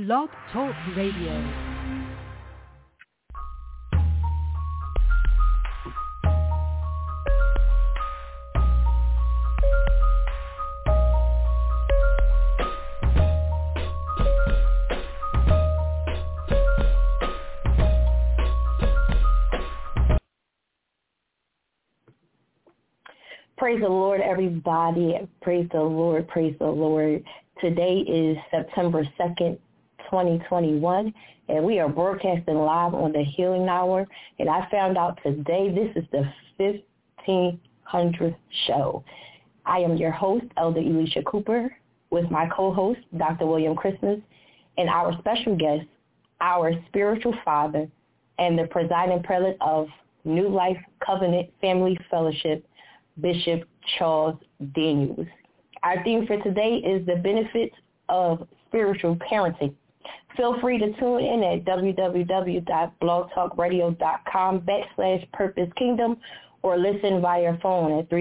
Blog Talk Radio. Praise the Lord, everybody. Praise the Lord. Praise the Lord. Today is September 2nd, 2021, and we are broadcasting live on the Healing Hour. And I found out today this is the 1500th show. I am your host, Elder Elisha Cooper, with my co-host, Dr. William Christmas, and our special guest, our spiritual father, and the presiding prelate of New Life Covenant Family Fellowship, Bishop Charles Daniels. Our theme for today is the benefits of spiritual parenting. Feel free to tune in at www.blogtalkradio.com/Purpose Kingdom or listen via phone at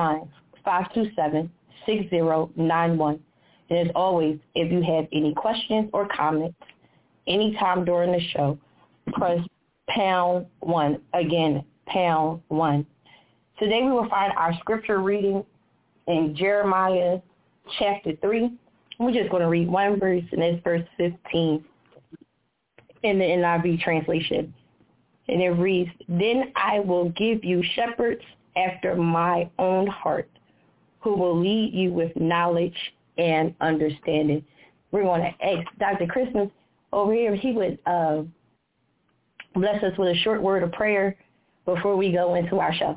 319-527-6091. And as always, if you have any questions or comments anytime during the show, press #1. Again, #1. Today we will find our scripture reading in Jeremiah chapter 3. We're just going to read one verse, and it's verse 15 in the NIV translation. And it reads, "Then I will give you shepherds after my own heart, who will lead you with knowledge and understanding." We're going to ask Dr. Christmas over here if he would bless us with a short word of prayer before we go into our show.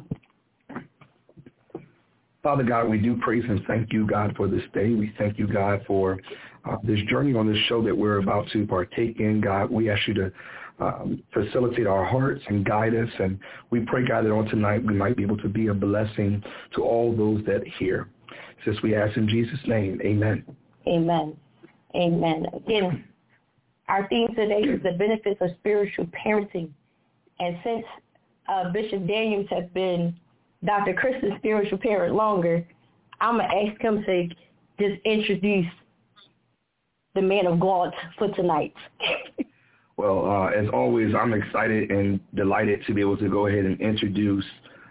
Father God, we do praise and thank you, God, for this day. We thank you, God, for this journey on this show that we're about to partake in. God, we ask you to facilitate our hearts and guide us. And we pray, God, that on tonight we might be able to be a blessing to all those that hear. Since we ask in Jesus' name, amen. Amen. Amen. Again, our theme today is the benefits of spiritual parenting. And since Bishop Daniels has been Dr. Chris's spiritual parent longer, I'm going to ask him to just introduce the man of God for tonight. Well, as always, I'm excited and delighted to be able to go ahead and introduce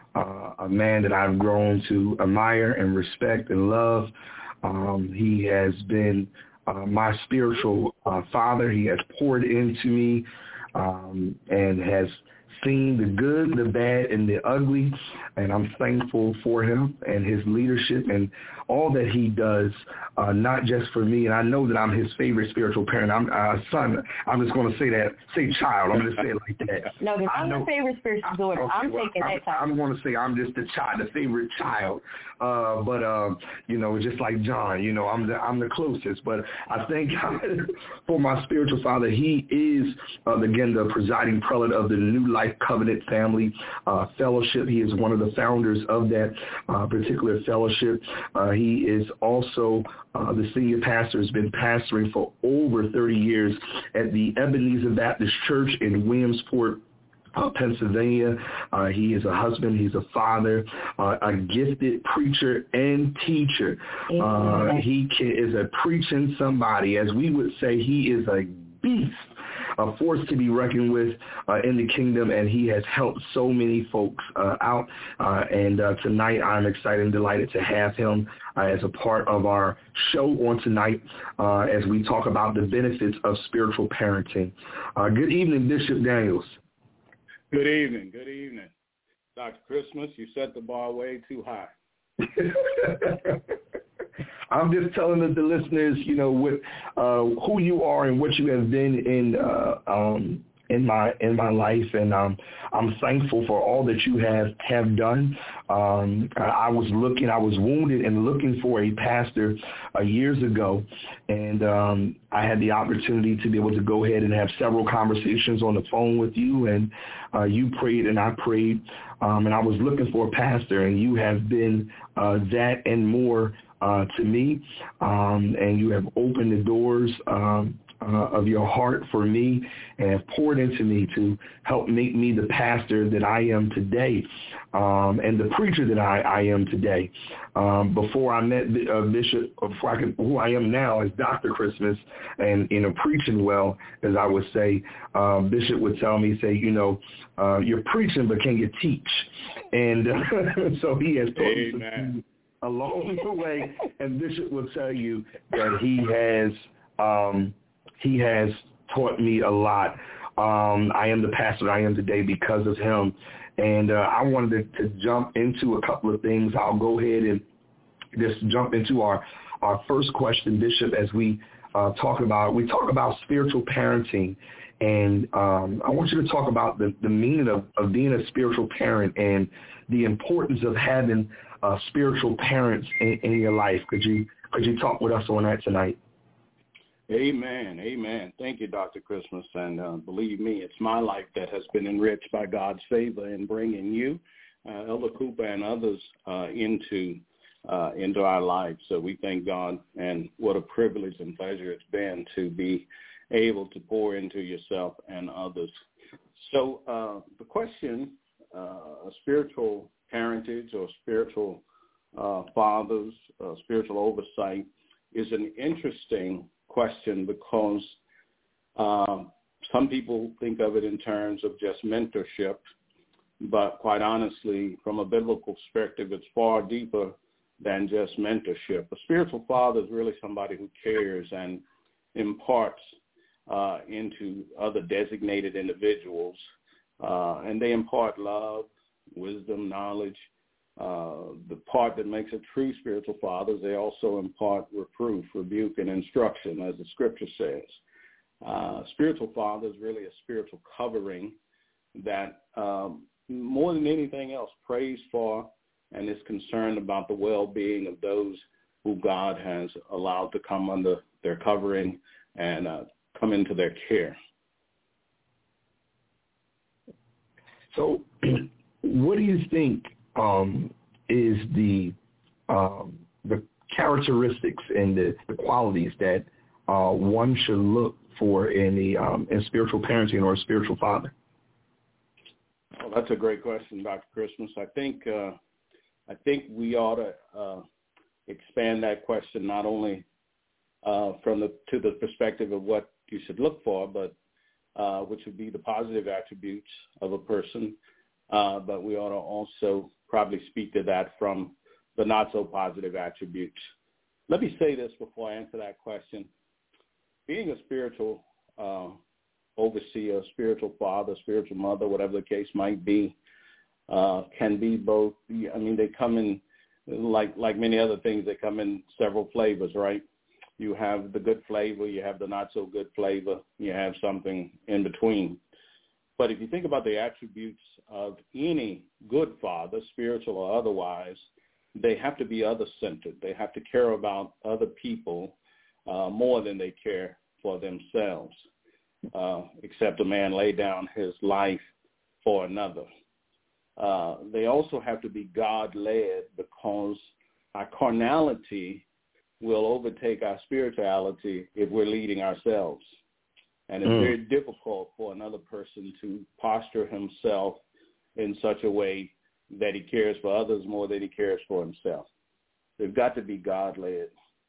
a man that I've grown to admire and respect and love. He has been my spiritual father. He has poured into me and has seen the good, the bad, and the ugly, and I'm thankful for him and his leadership and all that he does, not just for me. And I know that I'm his favorite spiritual parent. I'm son. I'm just going to say child. I'm going to say it like that. No, because I'm the favorite spiritual daughter. I'm taking that time. I'm going to say I'm just the favorite child. But just like John, I'm the closest. But I thank God for my spiritual father. He is, again, the presiding prelate of the New Life Covenant Family Fellowship. He is one of the founders of that particular fellowship. He is also the senior pastor, has been pastoring for over 30 years at the Ebenezer Baptist Church in Williamsport, Pennsylvania. He is a husband. He's a father, a gifted preacher and teacher. He is a preaching somebody. As we would say, he is a beast, a force to be reckoned with in the kingdom, and he has helped so many folks out. And tonight I'm excited and delighted to have him as a part of our show on tonight as we talk about the benefits of spiritual parenting. Good evening, Bishop Daniels. Good evening. Good evening. Dr. Christmas, you set the bar way too high. I'm just telling the listeners, what who you are and what you have been in my life, and I'm thankful for all that you have done. I was wounded and looking for a pastor years ago, and I had the opportunity to be able to go ahead and have several conversations on the phone with you, and you prayed and I prayed, and I was looking for a pastor, and you have been that and more to me, and you have opened the doors of your heart for me and have poured into me to help make me the pastor that I am today, and the preacher that I am today. Before I met Bishop, who I am now is Dr. Christmas, and preaching well, as I would say, Bishop would tell me, you're preaching, but can you teach? And so he has taught me along the way, and Bishop will tell you that he has taught me a lot. I am the pastor I am today because of him. And I wanted to jump into a couple of things. I'll go ahead and just jump into our first question, Bishop, as we talk about spiritual parenting. And I want you to talk about the meaning of being a spiritual parent and the importance of having spiritual parents in your life. Could you talk with us on that tonight? Amen. Thank you, Dr. Christmas. And believe me, it's my life that has been enriched by God's favor in bringing you, Elder Cooper, and others into our lives. So we thank God, and what a privilege and pleasure it's been to be able to pour into yourself and others. So the question, spiritual parentage or spiritual fathers, spiritual oversight, is an interesting question because some people think of it in terms of just mentorship, but quite honestly, from a biblical perspective, it's far deeper than just mentorship. A spiritual father is really somebody who cares and imparts into other designated individuals, and they impart love, wisdom, knowledge. The part that makes a true spiritual father is they also impart reproof, rebuke, and instruction, as the scripture says. Spiritual father is really a spiritual covering that more than anything else prays for and is concerned about the well-being of those who God has allowed to come under their covering and come into their care. So what do you think is the characteristics and the qualities that one should look for in spiritual parenting or a spiritual father? Well, that's a great question, Dr. Christmas. I think we ought to expand that question not only to the perspective of what you should look for, but which would be the positive attributes of a person, but we ought to also probably speak to that from the not so positive attributes. Let me say this before I answer that question. Being a spiritual overseer, spiritual father, spiritual mother, whatever the case might be, can be both. I mean, they come in, like many other things, they come in several flavors, right? You have the good flavor, you have the not so good flavor, you have something in between. But if you think about the attributes of any good father, spiritual or otherwise, they have to be other-centered. They have to care about other people more than they care for themselves, except a man lay down his life for another. They also have to be God-led, because our carnality will overtake our spirituality if we're leading ourselves. And it's very difficult for another person to posture himself in such a way that he cares for others more than he cares for himself. They've got to be God-led.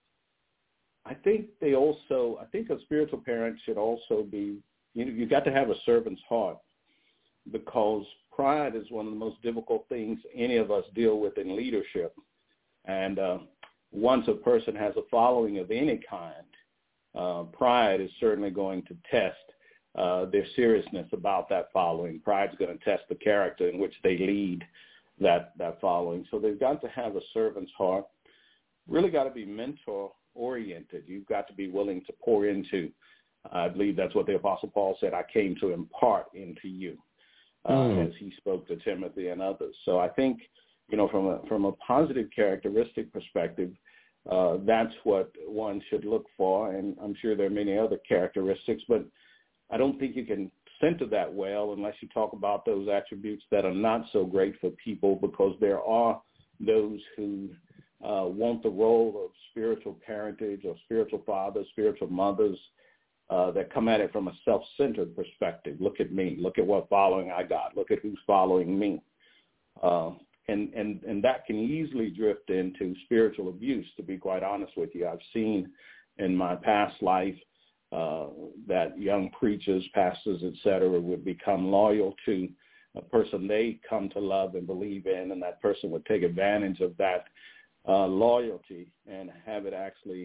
I think a spiritual parent should also be, you've got to have a servant's heart, because pride is one of the most difficult things any of us deal with in leadership. And once a person has a following of any kind, pride is certainly going to test their seriousness about that following. Pride's going to test the character in which they lead that following. So they've got to have a servant's heart. Really got to be mentor-oriented. You've got to be willing to pour into. I believe that's what the Apostle Paul said, I came to impart into you, as he spoke to Timothy and others. So I think, from a positive characteristic perspective, that's what one should look for, and I'm sure there are many other characteristics, but I don't think you can center that well unless you talk about those attributes that are not so great for people, because there are those who want the role of spiritual parentage or spiritual fathers, spiritual mothers, that come at it from a self-centered perspective. Look at me. Look at what following I got. Look at who's following me. And that can easily drift into spiritual abuse, to be quite honest with you. I've seen in my past life that young preachers, pastors, et cetera, would become loyal to a person they come to love and believe in, and that person would take advantage of that loyalty and have it actually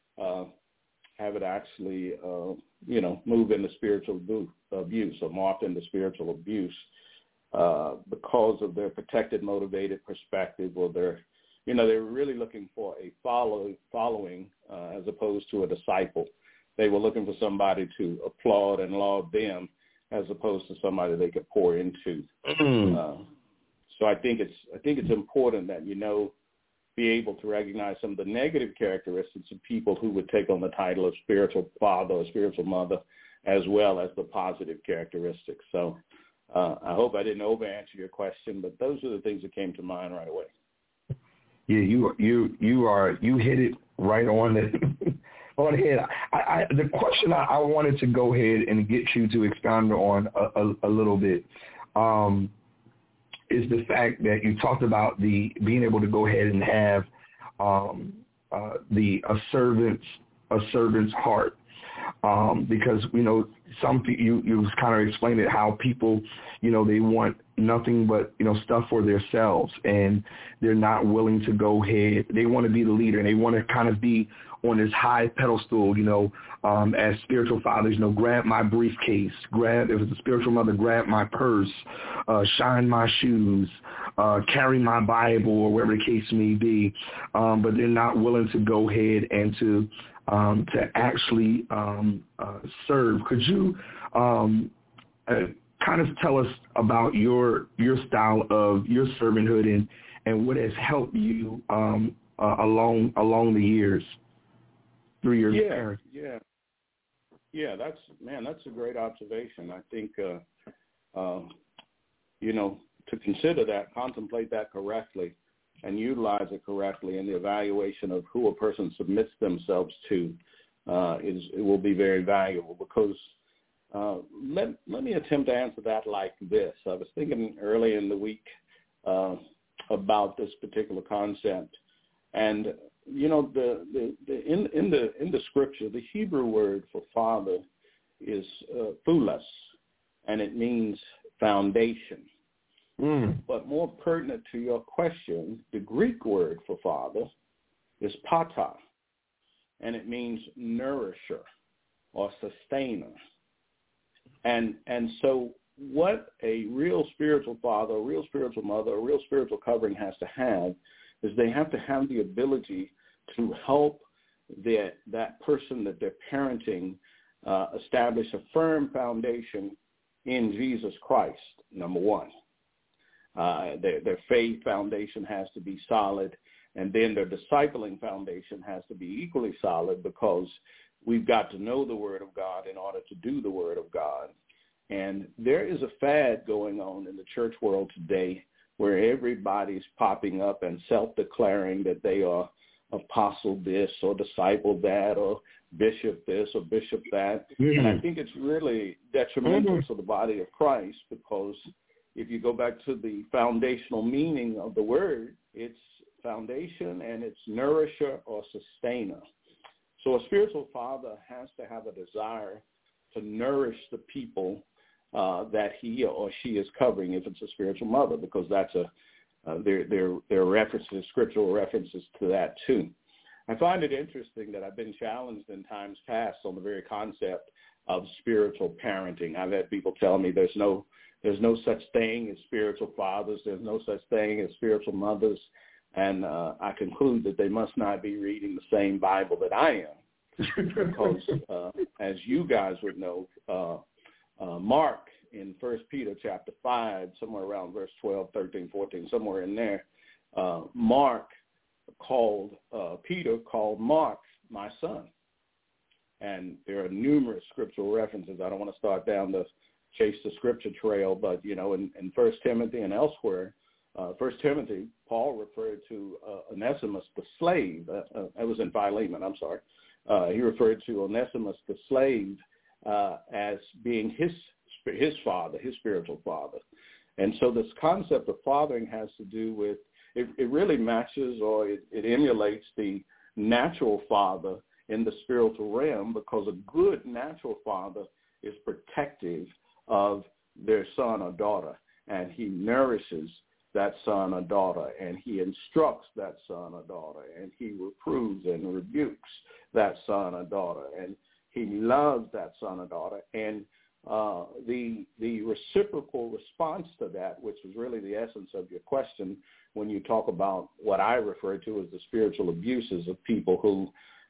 move into spiritual abuse or morph into spiritual abuse because of their protected, motivated perspective, or they're really looking for a following as opposed to a disciple. They were looking for somebody to applaud and laud them as opposed to somebody they could pour into. So I think it's important that be able to recognize some of the negative characteristics of people who would take on the title of spiritual father or spiritual mother, as well as the positive characteristics. So I hope I didn't over-answer your question, but those are the things that came to mind right away. Yeah, you hit it right on the on the head. The question I wanted to go ahead and get you to expound on a little bit is the fact that you talked about the being able to go ahead and have a servant's heart, because some you kind of explained it, how people they want nothing but stuff for themselves, and they're not willing to go ahead. They want to be the leader, and they want to kind of be on this high pedestal, as spiritual fathers, grab my briefcase, if it's a spiritual mother, grab my purse, shine my shoes, carry my Bible, or whatever the case may be. But they're not willing to go ahead and to actually serve. Could you kind of tell us about your style of your servanthood and what has helped you along the years? Through your parents. Yeah. That's a great observation. I think, to consider that, contemplate that correctly, and utilize it correctly in the evaluation of who a person submits themselves to, it will be very valuable. Because let me attempt to answer that like this. I was thinking early in the week about this particular concept, and in the scripture, the Hebrew word for father is thulos, and it means foundation. But more pertinent to your question, the Greek word for father is pata, and it means nourisher or sustainer. And so what a real spiritual father, a real spiritual mother, a real spiritual covering has to have is they have to have the ability to help that person that they're parenting establish a firm foundation in Jesus Christ, number one. Their faith foundation has to be solid, and then their discipling foundation has to be equally solid, because we've got to know the Word of God in order to do the Word of God. And there is a fad going on in the church world today where everybody's popping up and self-declaring that they are apostle this or disciple that or bishop this or bishop that. And I think it's really detrimental to the body of Christ, because if you go back to the foundational meaning of the word, it's foundation and it's nourisher or sustainer. So a spiritual father has to have a desire to nourish the people that he or she is covering, if it's a spiritual mother, because that's there are references, scriptural references to that too. I find it interesting that I've been challenged in times past on the very concept of spiritual parenting. I've had people tell me there's no such thing as spiritual fathers, there's no such thing as spiritual mothers, and I conclude that they must not be reading the same Bible that I am, because as you guys would know, Mark in 1 Peter chapter 5, somewhere around verse 12, 13, 14, somewhere in there, Peter called Mark my son. And there are numerous scriptural references. I don't want to start down the chase the scripture trail, but, in 1 Timothy and elsewhere, 1 Timothy, Paul referred to Onesimus the slave. That was in Philemon, I'm sorry. He referred to Onesimus the slave as being his father, his spiritual father. And so this concept of fathering has to do with, it really matches or it emulates the natural father in the spiritual realm, because a good natural father is protective of their son or daughter, and he nourishes that son or daughter, and he instructs that son or daughter, and he reproves and rebukes that son or daughter, and he loves that son or daughter. And the reciprocal response to that, which is really the essence of your question, when you talk about what I refer to as the spiritual abuses of people who,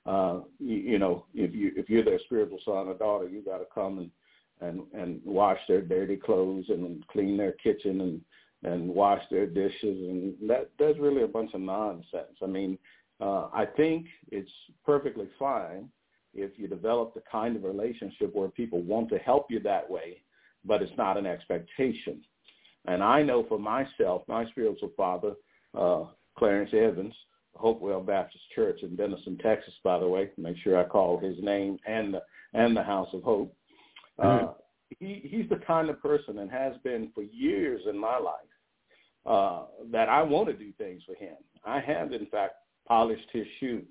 if you're their spiritual son or daughter, you got to come and wash their dirty clothes and clean their kitchen and wash their dishes, and that's really a bunch of nonsense. I mean, I think it's perfectly fine if you develop the kind of relationship where people want to help you that way, but it's not an expectation. And I know for myself, my spiritual father, Clarence Evans, Hopewell Baptist Church in Denison, Texas, by the way, make sure I call his name and the House of Hope. He's the kind of person, and has been for years in my life, that I want to do things for him. I have, in fact, polished his shoes.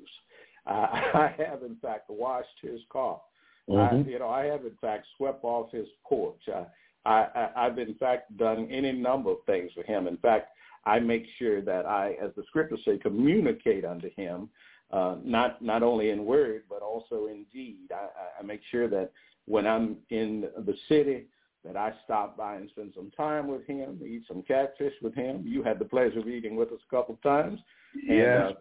I have, in fact, washed his car. I have, in fact, swept off his porch. I've, in fact, done any number of things for him. In fact, I make sure that I, as the scriptures say, communicate unto him, not only in word, but also in deed. I make sure that when I'm in the city, that I stop by and spend some time with him, eat some catfish with him. You had the pleasure of eating with us a couple of times. Yeah.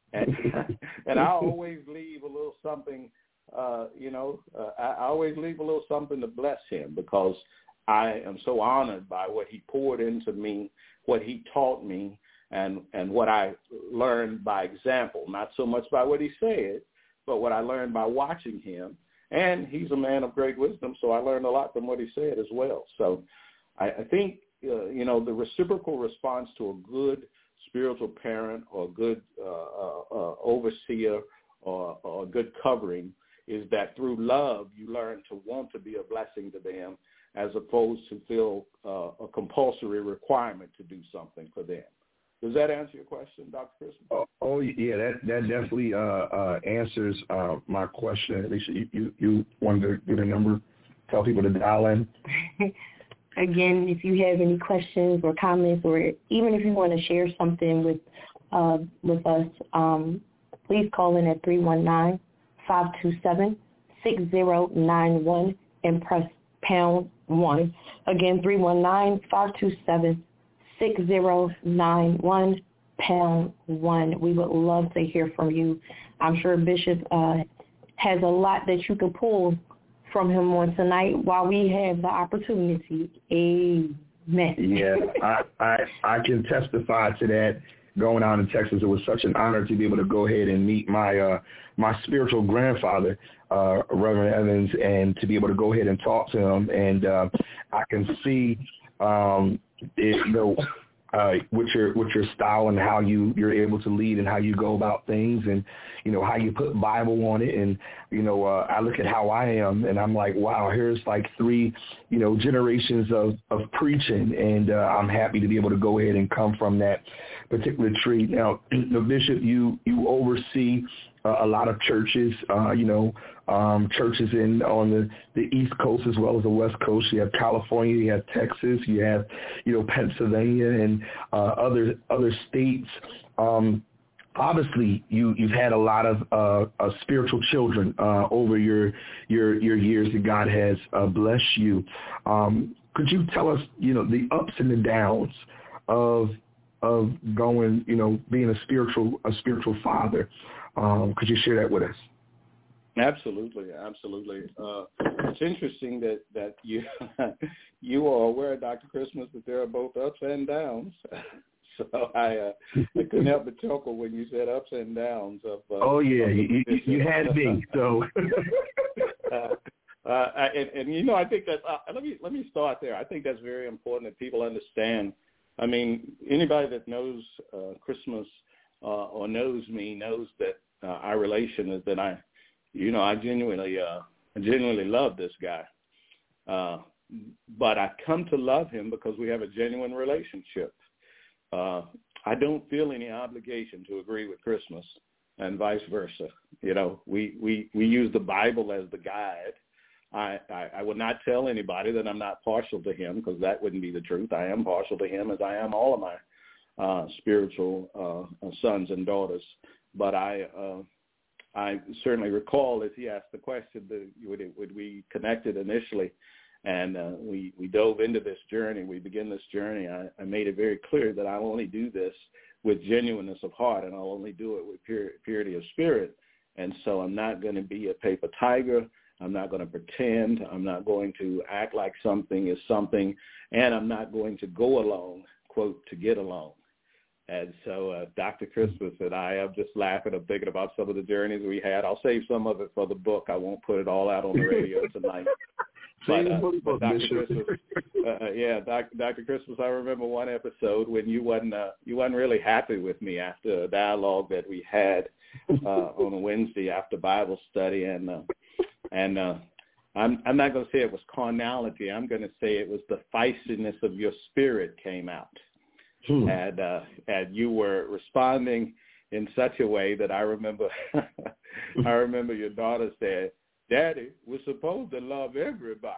And I always leave a little something, I always leave a little something to bless him, because I am so honored by what he poured into me, what he taught me, and what I learned by example, not so much by what he said, but what I learned by watching him. And he's a man of great wisdom, so I learned a lot from what he said as well. So I think, the reciprocal response to a good spiritual parent or a good overseer or a good covering is that through love you learn to want to be a blessing to them, as opposed to feel a compulsory requirement to do something for them. Does that answer your question, Dr. Christmas? Oh yeah, that definitely answers my question. Alicia, you wanted to get a number, tell people to dial in? Again, if you have any questions or comments, or even if you want to share something with us, please call in at 319-527-6091 and press pound 1. Again, 319-527-6091, pound 1. We would love to hear from you. I'm sure Bishop has a lot that you can pull from him on tonight while we have the opportunity. Amen. Yeah, I can testify to that. Going out in Texas, it was such an honor to be able to go ahead and meet my spiritual grandfather, Reverend Evans, and to be able to go ahead and talk to him. And I can see with your style and how you're able to lead and how you go about things, and how you put Bible on it. And I look at how I am, and I'm like, wow, here's like 3 generations of preaching, and I'm happy to be able to go ahead and come from that particular tree. Now, Bishop, you oversee a lot of churches, churches on the East Coast as well as the West Coast. You have California, you have Texas, you have, Pennsylvania, and other states. Obviously, you've had a lot of spiritual children over your years that God has blessed you. Could you tell us, the ups and the downs of going, being a spiritual father? Could you share that with us? Absolutely. It's interesting that you are aware, Dr. Christmas, that there are both ups and downs. So I couldn't help but chuckle when you said ups and downs of. Oh yeah, you had me. So. I think that let me start there. I think that's very important that people understand. I mean, anybody that knows Christmas or knows me knows that our relation is that I genuinely genuinely love this guy. But I come to love him because we have a genuine relationship. I don't feel any obligation to agree with Christmas, and vice versa. You know, we use the Bible as the guide. I would not tell anybody that I'm not partial to him, because that wouldn't be the truth. I am partial to him, as I am all of my spiritual sons and daughters. But I certainly recall, as he asked the question, would we connected initially, and we dove into this journey. We begin this journey. I made it very clear that I'll only do this with genuineness of heart, and I'll only do it with purity of spirit. And so I'm not going to be a paper tiger. I'm not going to pretend. I'm not going to act like something is something, and I'm not going to go along, quote, to get along. And so Dr. Christmas and I, I'm just laughing. I'm thinking about some of the journeys we had. I'll save some of it for the book. I won't put it all out on the radio tonight. But Dr. Christmas, Dr. Christmas, I remember one episode when you wasn't really happy with me after a dialogue that we had on a Wednesday after Bible study, and I'm not going to say it was carnality. I'm going to say it was the feistiness of your spirit came out, and you were responding in such a way that I remember your daughter said, "Daddy, we're supposed to love everybody."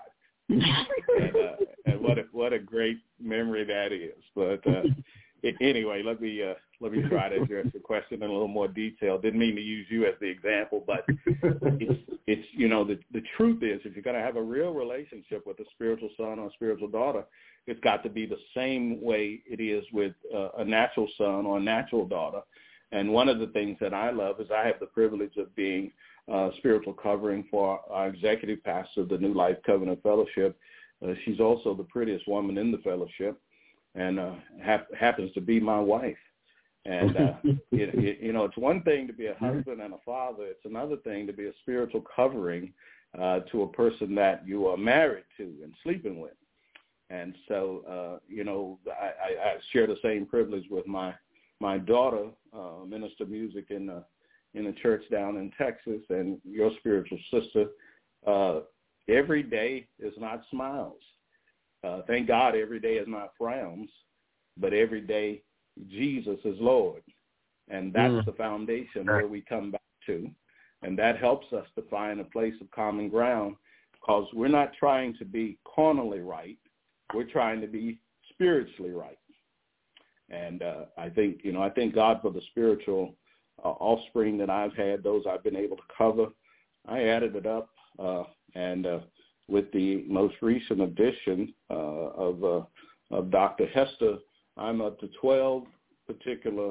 and what a great memory that is. But anyway, let me try to address the question in a little more detail. Didn't mean to use you as the example, but it's you know, the truth is, if you're going to have a real relationship with a spiritual son or a spiritual daughter, it's got to be the same way it is with a natural son or a natural daughter. And one of the things that I love is I have the privilege of being spiritual covering for our executive pastor of the New Life Covenant Fellowship. She's also the prettiest woman in the fellowship, and happens to be my wife. And, you know, it's one thing to be a husband and a father. It's another thing to be a spiritual covering to a person that you are married to and sleeping with. And so, you know, I share the same privilege with my daughter, minister of music in a church down in Texas, and your spiritual sister. Every day is not smiles. Thank God every day is not frowns, but every day Jesus is Lord. And that's the foundation where we come back to. And that helps us to find a place of common ground, because we're not trying to be carnally right. We're trying to be spiritually right. And I thank God for the spiritual offspring that I've had, those I've been able to cover. I added it up, and with the most recent edition of Dr. Hester, I'm up to 12 particular.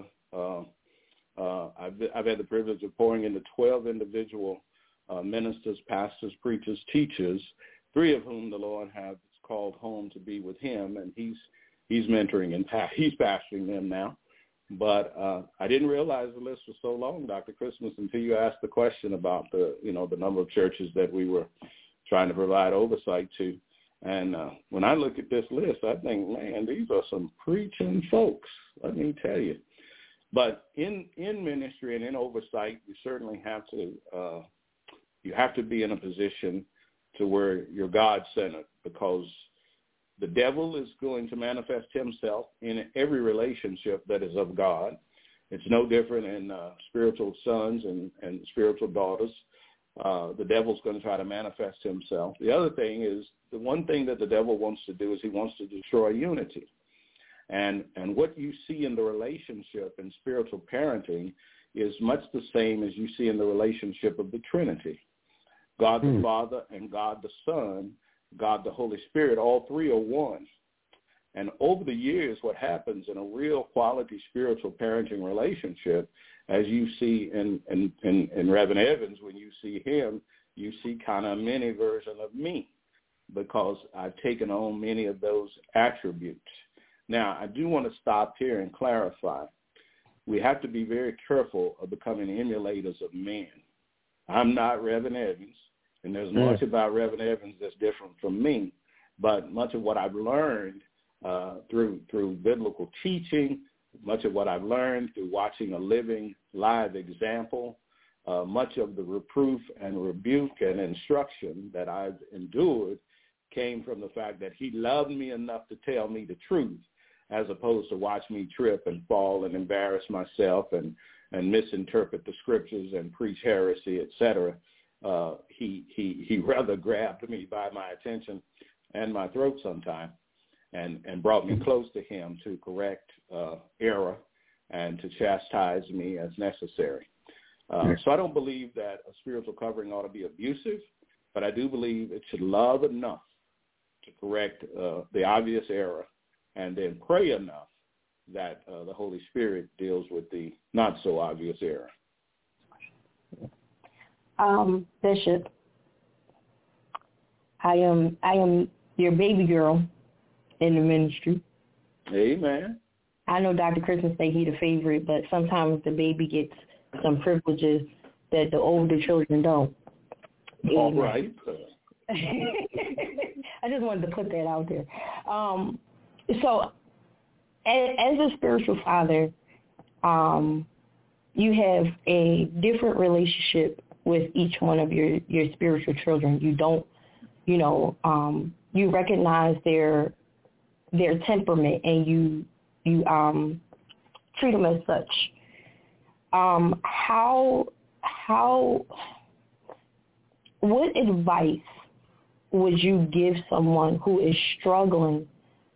I've had the privilege of pouring into 12 individual ministers, pastors, preachers, teachers, 3 of whom the Lord has called home to be with Him, and He's mentoring and he's pastoring them now. But I didn't realize the list was so long, Dr. Christmas, until you asked the question about the number of churches that we were trying to provide oversight to. And when I look at this list, I think, man, these are some preaching folks, let me tell you. But in ministry and in oversight, you certainly have to be in a position to where you're God-centered, because the devil is going to manifest himself in every relationship that is of God. It's no different in spiritual sons and spiritual daughters. The devil's going to try to manifest himself. The other thing is, the one thing that the devil wants to do is he wants to destroy unity. And what you see in the relationship in spiritual parenting is much the same as you see in the relationship of the Trinity. God the Father and God the Son, God the Holy Spirit, all 3 are one. And over the years, what happens in a real quality spiritual parenting relationship, as you see in Reverend Evans, when you see him, you see kind of a mini version of me, because I've taken on many of those attributes. Now, I do want to stop here and clarify. We have to be very careful of becoming emulators of men. I'm not Reverend Evans, and there's much about Reverend Evans that's different from me, but much of what I've learned through biblical teaching, much of what I've learned through watching a living, live example, much of the reproof and rebuke and instruction that I've endured came from the fact that he loved me enough to tell me the truth, as opposed to watch me trip and fall and embarrass myself and misinterpret the scriptures and preach heresy, etc. He rather grabbed me by my attention and my throat sometime and brought me close to him to correct error and to chastise me as necessary. So I don't believe that a spiritual covering ought to be abusive, but I do believe it should love enough to correct the obvious error and then pray enough that the Holy Spirit deals with the not so obvious error. Bishop, I am your baby girl in the ministry. Amen. I know Dr. Christmas say he's the favorite, but sometimes the baby gets some privileges that the older children don't. All right. I just wanted to put that out there. So as a spiritual father, you have a different relationship with each one of your spiritual children. You don't, you recognize their temperament and you treat them as such. What advice would you give someone who is struggling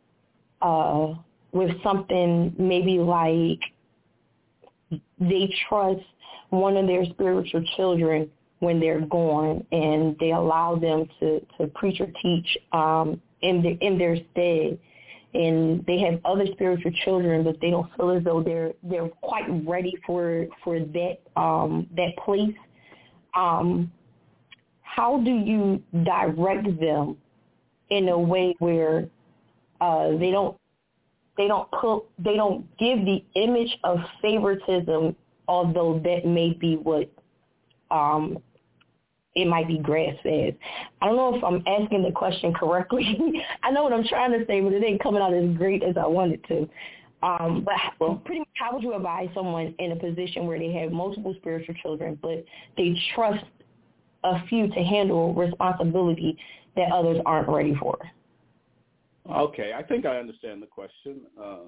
with something maybe like they trust one of their spiritual children when they're gone and they allow them to preach or teach in their stead, and they have other spiritual children, but they don't feel as though they're quite ready for that place? How do you direct them in a way where they don't give the image of favoritism, although that may be what it might be grass-fed? I don't know if I'm asking the question correctly. I know what I'm trying to say, but it ain't coming out as great as I wanted to. But pretty much, how would you advise someone in a position where they have multiple spiritual children, but they trust a few to handle responsibility that others aren't ready for? Okay, I think I understand the question.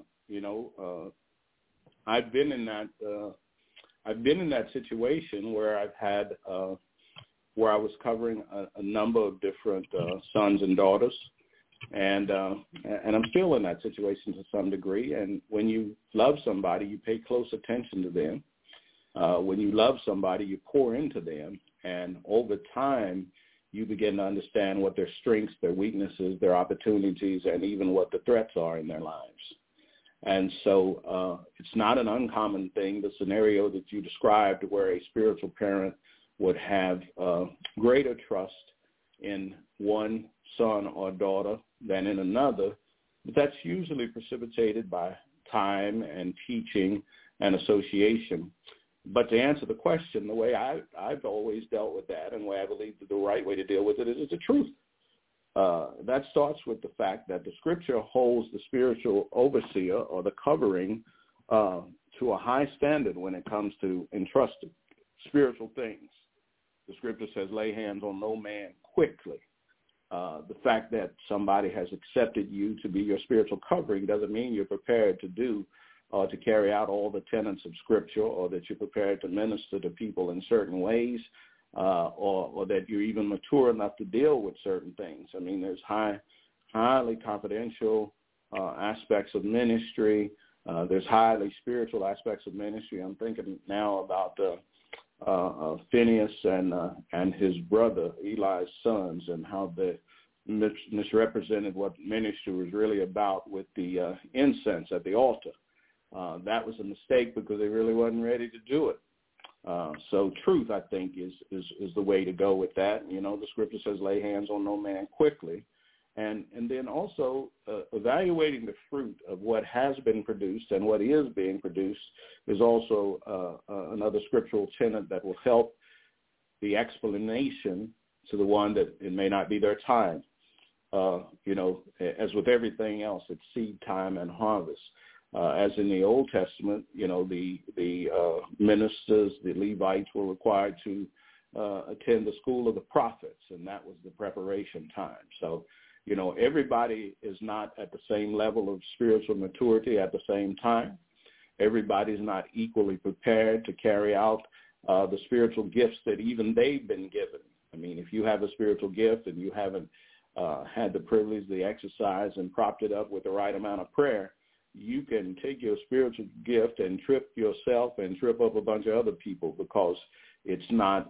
I've been in that situation where I've had where I was covering a number of different sons and daughters, and I'm still in that situation to some degree. And when you love somebody, you pay close attention to them. When you love somebody, you pour into them, and over time, you begin to understand what their strengths, their weaknesses, their opportunities, and even what the threats are in their lives. And so it's not an uncommon thing, the scenario that you described, where a spiritual parent would have greater trust in one son or daughter than in another. But that's usually precipitated by time and teaching and association. But to answer the question, the way I've always dealt with that, and the way I believe that the right way to deal with it is the truth. That starts with the fact that the Scripture holds the spiritual overseer or the covering to a high standard when it comes to entrusted spiritual things. The Scripture says, lay hands on no man quickly. The fact that somebody has accepted you to be your spiritual covering doesn't mean you're prepared to do or to carry out all the tenets of Scripture, or that you're prepared to minister to people in certain ways, or that you're even mature enough to deal with certain things. I mean, there's highly confidential aspects of ministry. There's highly spiritual aspects of ministry. I'm thinking now about Phineas and his brother, Eli's sons, and how they misrepresented what ministry was really about with the incense at the altar. That was a mistake because they really wasn't ready to do it. So truth, I think, is the way to go with that. The Scripture says, lay hands on no man quickly. And then also evaluating the fruit of what has been produced and what is being produced is also another scriptural tenet that will help the explanation to the one that it may not be their time. As with everything else, it's seed time and harvest. as in the Old Testament, the ministers, the Levites were required to attend the school of the prophets, and that was the preparation time. So, everybody is not at the same level of spiritual maturity at the same time. Everybody's not equally prepared to carry out the spiritual gifts that even they've been given. I mean, if you have a spiritual gift and you haven't had the privilege, the exercise, and propped it up with the right amount of prayer, you can take your spiritual gift and trip yourself and trip up a bunch of other people, because it's not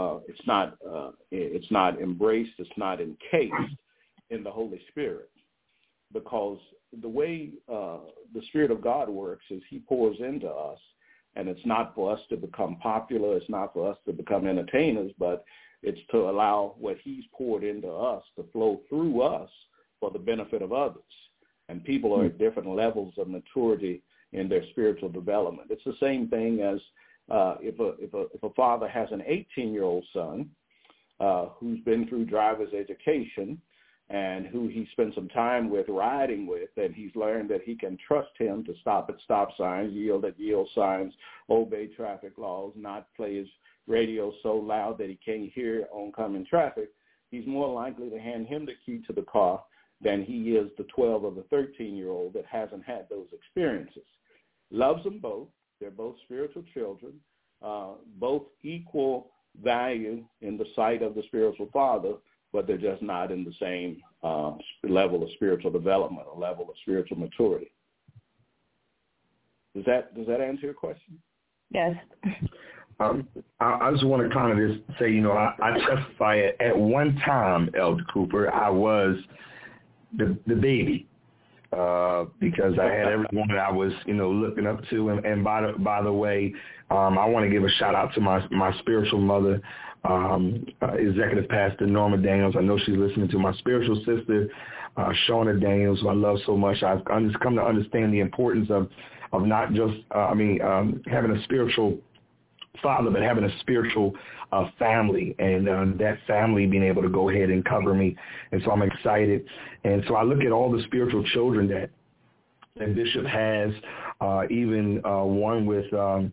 embraced, it's not encased in the Holy Spirit. Because the way the Spirit of God works is he pours into us, and it's not for us to become popular, it's not for us to become entertainers, but it's to allow what he's poured into us to flow through us for the benefit of others. And people are at different levels of maturity in their spiritual development. It's the same thing as if a father has an 18-year-old son who's been through driver's education and who he spent some time with, riding with, and he's learned that he can trust him to stop at stop signs, yield at yield signs, obey traffic laws, not play his radio so loud that he can't hear oncoming traffic, he's more likely to hand him the key to the car than he is the 12 or the 13-year-old that hasn't had those experiences. Loves them both. They're both spiritual children, both equal value in the sight of the spiritual father, but they're just not in the same level of spiritual development or level of spiritual maturity. Does that answer your question? Yes. I just want to kind of just say, I testify at one time, Elder Cooper, I was the baby because I had everyone that I was, looking up to. And by the way, I want to give a shout out to my spiritual mother, Executive Pastor Norma Daniels. I know she's listening to my spiritual sister, Shauna Daniels, who I love so much. I've just come to understand the importance of not just, having a spiritual father, but having a spiritual family, and that family being able to go ahead and cover me. And so I'm excited. And so I look at all the spiritual children that Bishop has, even one with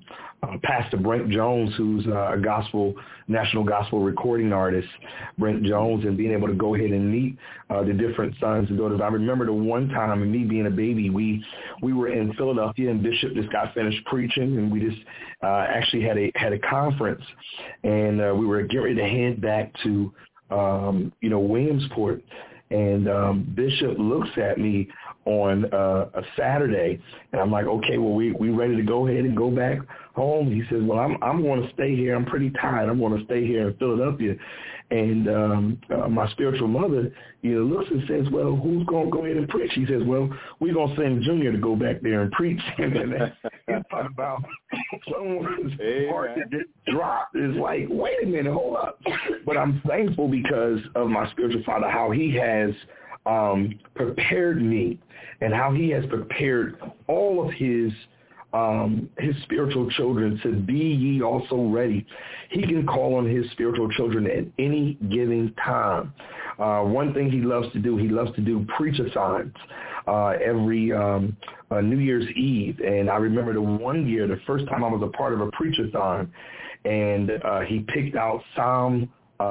Pastor Brent Jones, who's a national gospel recording artist, Brent Jones, and being able to go ahead and meet the different sons and daughters. I remember the one time, and me being a baby, we were in Philadelphia, and Bishop just got finished preaching, and we just actually had a conference, and we were getting ready to head back to Williamsport, and Bishop looks at me on a Saturday, and I'm like, okay, well, we ready to go ahead and go back home? He says, well, I'm going to stay here. I'm pretty tired. I'm going to stay here in Philadelphia. And my spiritual mother, looks and says, well, who's going to go ahead and preach? He says, well, we're going to send Junior to go back there and preach. And he's talking about someone's heart that just dropped. It's like, wait a minute, hold up. But I'm thankful because of my spiritual father, how he has prepared me, and how he has prepared all of his spiritual children to be ye also ready. He can call on his spiritual children at any given time. One thing he loves to do preach-a-thons every New Year's Eve. And I remember the first time I was a part of a preach-a-thon, and he picked out Psalm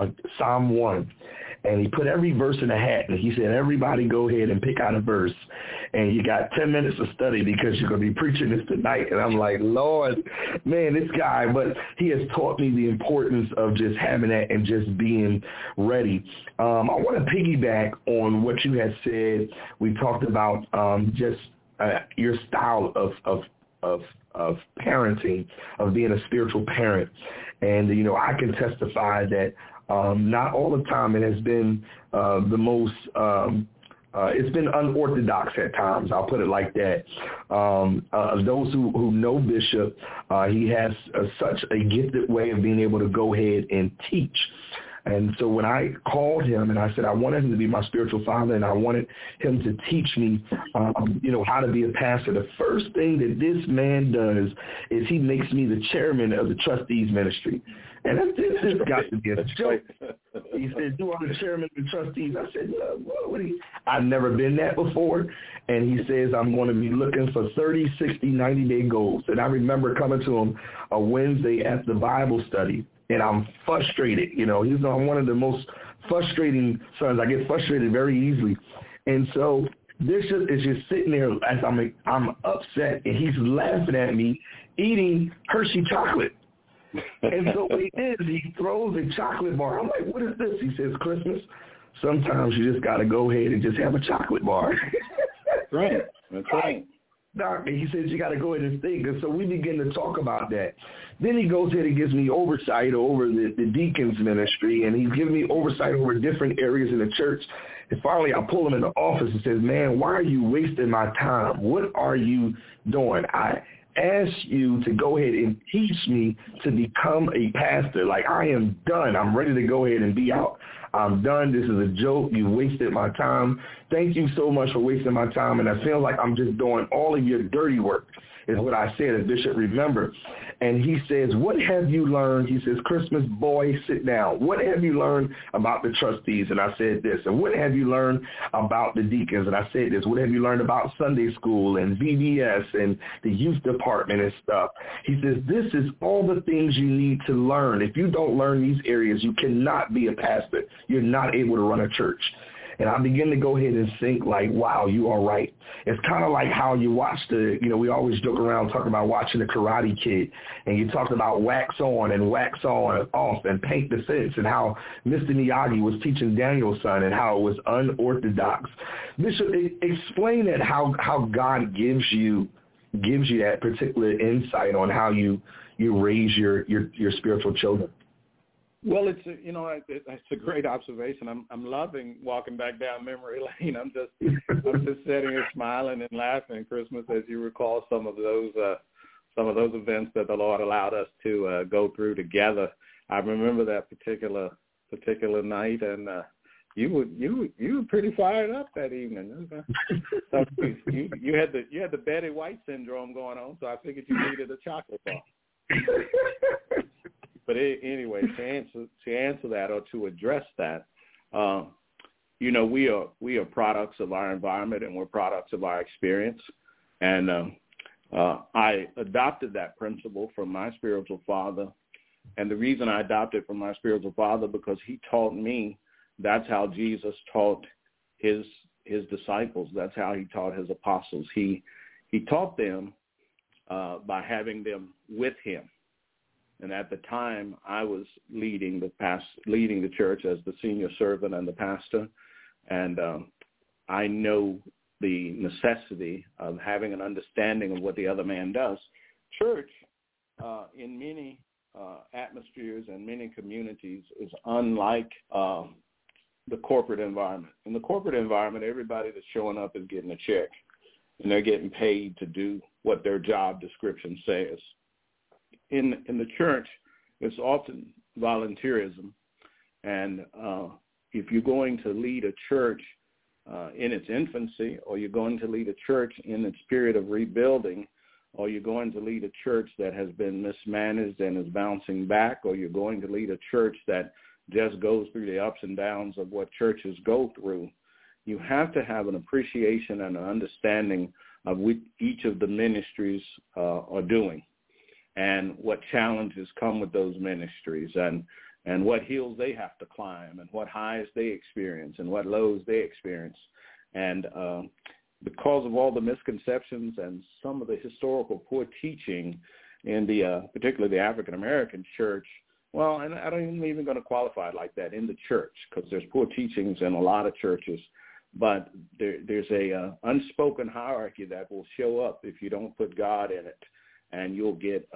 1. And he put every verse in a hat, and he said, everybody go ahead and pick out a verse. And you got 10 minutes to study because you're going to be preaching this tonight. And I'm like, Lord, man, this guy. But he has taught me the importance of just having that and just being ready. I want to piggyback on what you had said. We talked about just your style of parenting, of being a spiritual parent. And, I can testify that not all the time it has been the most, it's been unorthodox at times, I'll put it like that. Those who know Bishop, he has such a gifted way of being able to go ahead and teach. And so when I called him and I said I wanted him to be my spiritual father and I wanted him to teach me, how to be a pastor, the first thing that this man does is he makes me the chairman of the trustees ministry. And this has got to be a joke. He said, "You are the chairman of the trustees." I said, "What I've never been that before." And he says, "I'm going to be looking for 30, 60, 90-day goals." And I remember coming to him a Wednesday at the Bible study, and I'm frustrated. I'm one of the most frustrating sons. I get frustrated very easily. And so Bishop is just sitting there as I'm upset, and he's laughing at me eating Hershey chocolate. And so what he did is he throws a chocolate bar. I'm like, "What is this?" He says, "Christmas, sometimes you just got to go ahead and just have a chocolate bar." That's right. That's right. Doctor, he says, "You got to go ahead and think." And so we begin to talk about that. Then he goes ahead and gives me oversight over the deacons ministry, and he's giving me oversight over different areas in the church. And finally, I pull him in the office and says, "Man, why are you wasting my time? What are you doing? I asked you to go ahead and teach me to become a pastor. Like, I am done. I'm ready to go ahead and be out. I'm done. This is a joke. You wasted my time. Thank you so much for wasting my time. And I feel like I'm just doing all of your dirty work," is what I said, as Bishop remember. And he says, "What have you learned?" He says, "Christmas boy, sit down. What have you learned about the trustees?" And I said this. "And what have you learned about the deacons?" And I said this. "What have you learned about Sunday school and VBS and the youth department and stuff?" He says, "This is all the things you need to learn. If you don't learn these areas, you cannot be a pastor. You're not able to run a church." And I begin to go ahead and think like, wow, you are right. It's kind of like how you watch we always joke around talking about watching the Karate Kid, and you talked about wax on and wax on and off and paint the fence, and how Mr. Miyagi was teaching Daniel's son and how it was unorthodox. Bishop, explain that, how God gives you that particular insight on how you raise your spiritual children. Well, it's a great observation. I'm loving walking back down memory lane. I'm just sitting here smiling and laughing, Christmas, as you recall some of those events that the Lord allowed us to go through together. I remember that particular night, and you were pretty fired up that evening. So you had the Betty White syndrome going on, so I figured you needed a chocolate bar. But anyway, to answer that, or to address that, we are products of our environment, and we're products of our experience. And I adopted that principle from my spiritual father. And the reason I adopted from my spiritual father, because he taught me that's how Jesus taught his disciples. That's how he taught his apostles. He taught them by having them with him. And at the time, I was leading the church as the senior servant and the pastor, and I know the necessity of having an understanding of what the other man does. Church, in many atmospheres and many communities, is unlike the corporate environment. In the corporate environment, everybody that's showing up is getting a check, and they're getting paid to do what their job description says. In the church, it's often volunteerism, and if you're going to lead a church in its infancy, or you're going to lead a church in its period of rebuilding, or you're going to lead a church that has been mismanaged and is bouncing back, or you're going to lead a church that just goes through the ups and downs of what churches go through, you have to have an appreciation and an understanding of what each of the ministries are doing, and what challenges come with those ministries, and what hills they have to climb, and what highs they experience, and what lows they experience. And because of all the misconceptions and some of the historical poor teaching in particularly the African-American church, well, and I don't even going to qualify it like that, in the church, because there's poor teachings in a lot of churches, but there's a unspoken hierarchy that will show up if you don't put God in it. And you'll get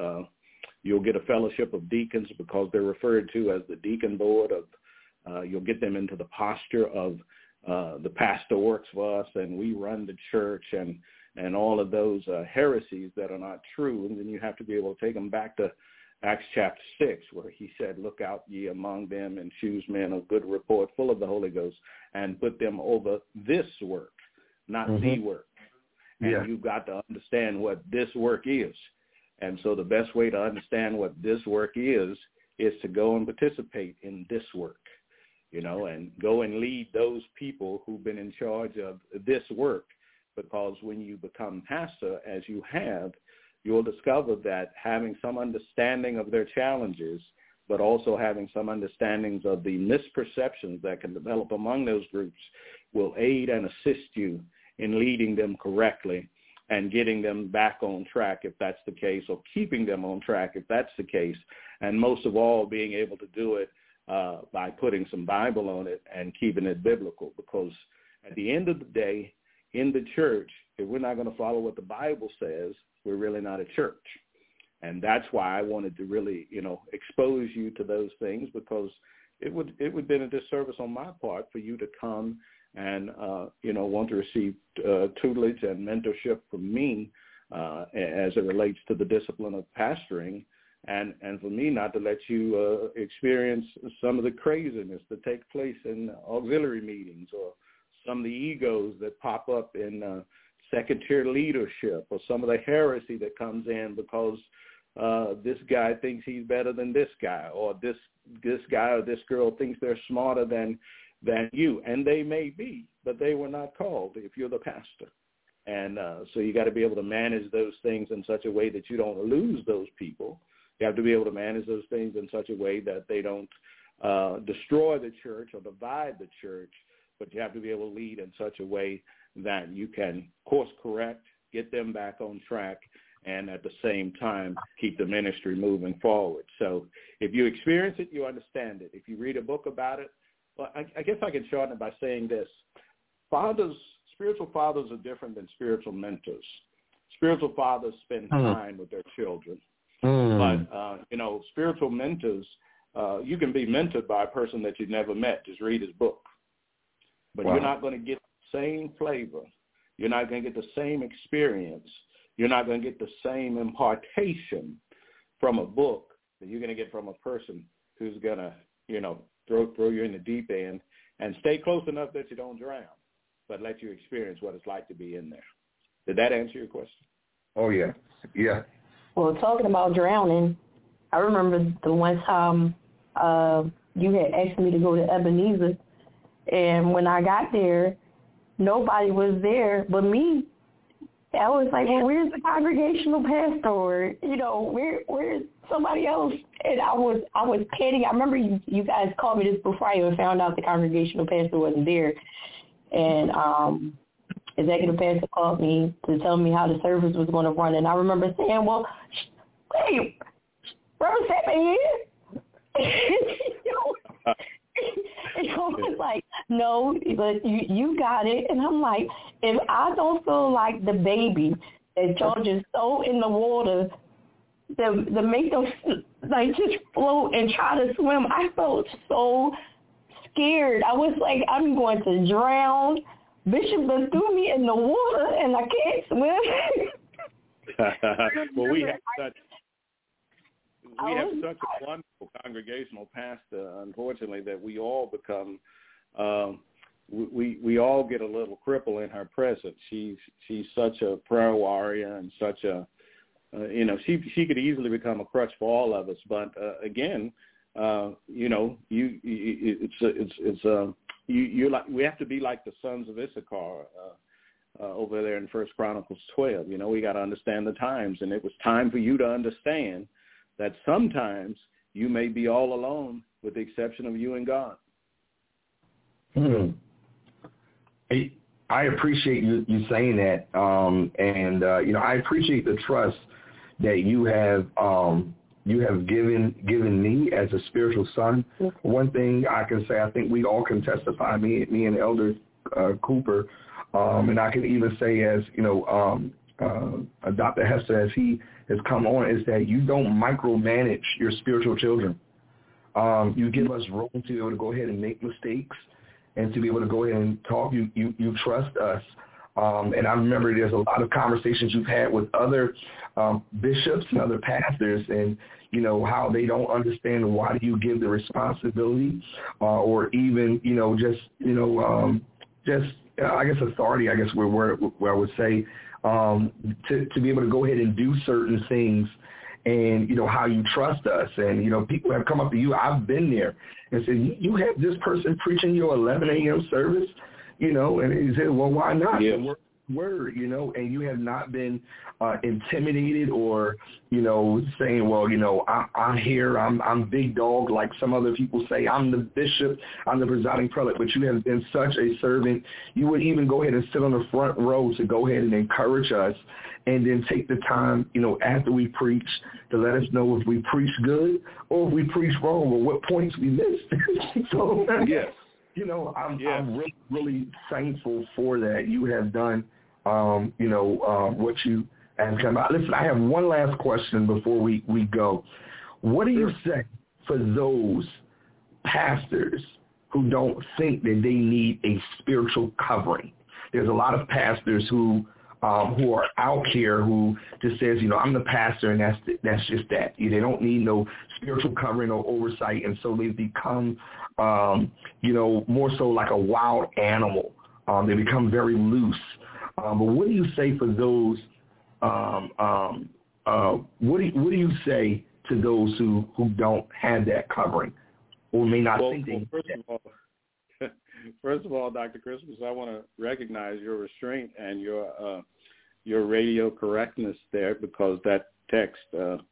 a fellowship of deacons, because they're referred to as the deacon board. You'll get them into the posture of the pastor works for us and we run the church, and all of those heresies that are not true. And then you have to be able to take them back to Acts chapter 6, where he said, look out ye among them and choose men of good report, full of the Holy Ghost, and put them over this work, not the work. And you've got to understand what this work is. And so the best way to understand what this work is to go and participate in this work, and go and lead those people who've been in charge of this work. Because when you become pastor, as you have, you'll discover that having some understanding of their challenges, but also having some understandings of the misperceptions that can develop among those groups will aid and assist you in leading them correctly and getting them back on track if that's the case, or keeping them on track if that's the case, and most of all, being able to do it by putting some Bible on it and keeping it biblical. Because at the end of the day, in the church, if we're not going to follow what the Bible says, we're really not a church. And that's why I wanted to really, expose you to those things, because it would be a disservice on my part for you to come and, want to receive tutelage and mentorship from me as it relates to the discipline of pastoring, and for me not to let you experience some of the craziness that takes place in auxiliary meetings, or some of the egos that pop up in second-tier leadership, or some of the heresy that comes in because this guy thinks he's better than this guy, or this guy or this girl thinks they're smarter than you. And they may be, but they were not called if you're the pastor. And so you got to be able to manage those things in such a way that you don't lose those people. You have to be able to manage those things in such a way that they don't destroy the church or divide the church, but you have to be able to lead in such a way that you can course correct, get them back on track, and at the same time keep the ministry moving forward. So if you experience it, you understand it. If you read a book about it, well, I guess I can shorten it by saying this. Spiritual fathers are different than spiritual mentors. Spiritual fathers spend time with their children. But, spiritual mentors, you can be mentored by a person that you've never met. Just read his book. But you're not going to get the same flavor. You're not going to get the same experience. You're not going to get the same impartation from a book that you're going to get from a person who's going to, throw you in the deep end and stay close enough that you don't drown, but let you experience what it's like to be in there. Did that answer your question? Oh, yeah. Yeah. Well, talking about drowning, I remember the one time you had asked me to go to Ebenezer, and when I got there, nobody was there but me. I was like, well, where's the congregational pastor? Where's somebody else? And I was panicking. I remember you guys called me this before I even found out the congregational pastor wasn't there. And executive pastor called me to tell me how the service was going to run. And I remember saying, well, wait, Reverend Sapman here? And I was like, no, but you got it. And I'm like, if I don't feel like the baby that y'all just throw in the water to make them like just float and try to swim, I felt so scared. I was like, I'm going to drown. Bishop done threw me in the water and I can't swim. Well, we have such a wonderful congregational pastor, unfortunately, that we all become, we all get a little cripple in her presence. She's such a prayer warrior and such a, she could easily become a crutch for all of us. But again, we have to be like the sons of Issachar over there in 1 Chronicles 12. We got to understand the times, and it was time for you to understand that sometimes you may be all alone with the exception of you and God. I appreciate you saying that, and I appreciate the trust that you have given me as a spiritual son. One thing I can say, I think we all can testify, me and Elder Cooper, and I can even say as Dr. Hester, as he has come on, is that you don't micromanage your spiritual children. You give us room to be able to go ahead and make mistakes and to be able to go ahead and talk. You trust us And I remember there's a lot of conversations you've had with other bishops and other pastors, and you know how they don't understand why do you give the responsibility, or even I guess authority. I guess where I would say to be able to go ahead and do certain things. And, you know, how you trust us. And, you know, people have come up to you. I've been there and said, you have this person preaching your 11 a.m. service, you know, and he said, well, why not? Yeah. Word, you know, and you have not been intimidated or, you know, saying, well, you know, I'm here, I'm big dog, like some other people say, I'm the bishop, I'm the presiding prelate, but you have been such a servant. You would even go ahead and sit on the front row to go ahead and encourage us, and then take the time, you know, after we preach to let us know if we preach good or if we preach wrong or what points we missed. So, yes. You know, I'm really, really thankful for that. You have done, what you have come out. Listen, I have one last question before we go. What do you say for those pastors who don't think that they need a spiritual covering? There's a lot of pastors who are out here who just says, you know, I'm the pastor and that's just that. They don't need no spiritual covering or oversight, and so they become, more so like a wild animal. They become very loose. But what do you say for those? What do you say to those who don't have that covering or may not think they? First of all, Dr. Christmas, I want to recognize your restraint and your radio correctness there, because that text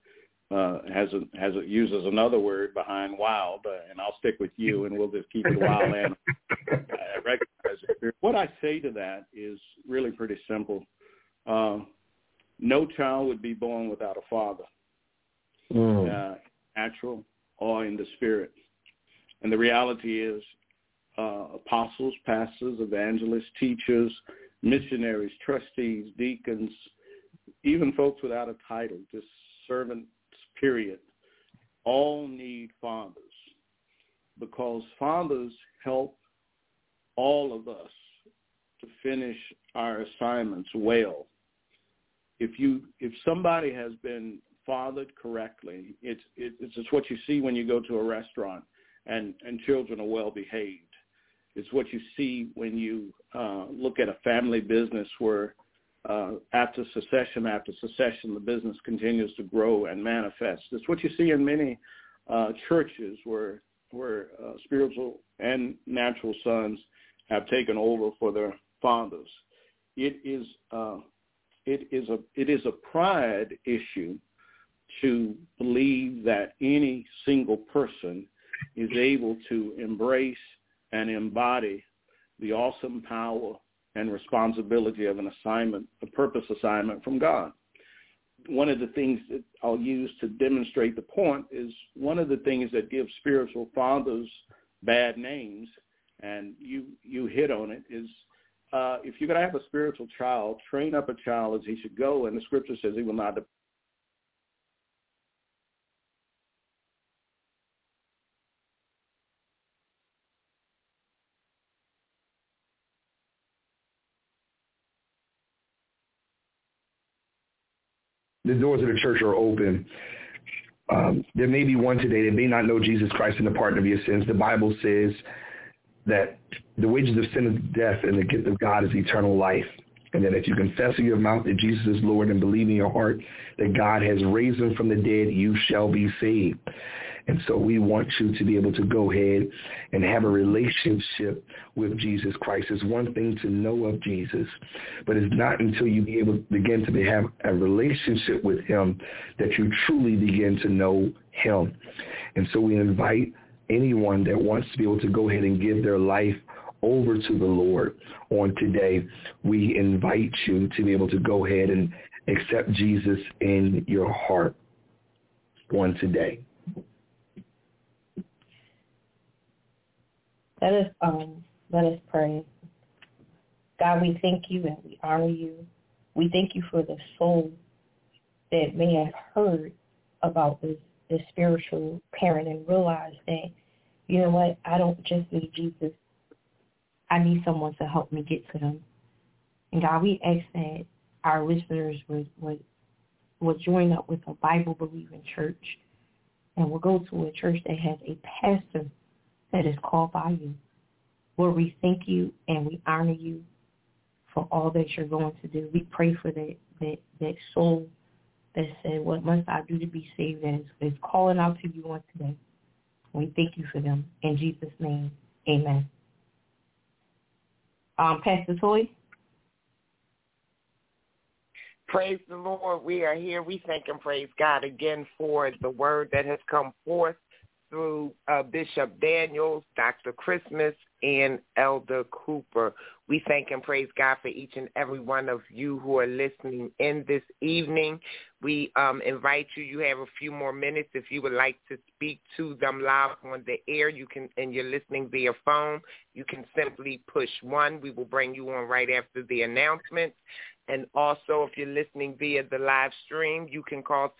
uses another word behind wild, and I'll stick with you, and we'll just keep it wild. And I recognize it. What I say to that is really pretty simple. No child would be born without a father, natural or in the spirit. And the reality is, apostles, pastors, evangelists, teachers, missionaries, trustees, deacons, even folks without a title, just servants, period, all need fathers, because fathers help all of us to finish our assignments well. If somebody has been fathered correctly, it's what you see when you go to a restaurant and children are well behaved. It's what you see when you look at a family business where after succession, the business continues to grow and manifest. It's what you see in many churches where spiritual and natural sons have taken over for their fathers. It is a pride issue to believe that any single person is able to embrace and embody the awesome power and responsibility of an assignment, a purpose assignment from God. One of the things that I'll use to demonstrate the point is one of the things that gives spiritual fathers bad names, and you hit on it, is if you're going to have a spiritual child, train up a child as he should go, and the scripture says he will not depart. The doors of the church are open. There may be one today that may not know Jesus Christ and the pardon of your sins. The Bible says that the wages of sin is death, and the gift of God is eternal life. And that if you confess in your mouth that Jesus is Lord and believe in your heart that God has raised him from the dead, you shall be saved. And so we want you to be able to go ahead and have a relationship with Jesus Christ. It's one thing to know of Jesus, but it's not until you begin to have a relationship with him that you truly begin to know him. And so we invite anyone that wants to be able to go ahead and give their life over to the Lord on today. We invite you to be able to go ahead and accept Jesus in your heart on today. Let us pray. God, we thank you and we honor you. We thank you for the soul that may have heard about this spiritual parent and realize that, you know what, I don't just need Jesus. I need someone to help me get to him. And God, we ask that our listeners would join up with a Bible-believing church and will go to a church that has a pastor that is called by you. Lord, we thank you and we honor you for all that you're going to do. We pray for that soul that said, what must I do to be saved, and is calling out to you on today. We thank you for them. In Jesus' name, amen. Pastor Toy? Praise the Lord. We are here. We thank and praise God again for the word that has come forth through Bishop Daniels, Dr. Christmas, and Elder Cooper. We thank and praise God for each and every one of you who are listening in this evening. We invite you. You have a few more minutes. If you would like to speak to them live on the air, you can, and you're listening via phone, you can simply push 1. We will bring you on right after the announcements. And also, if you're listening via the live stream, you can call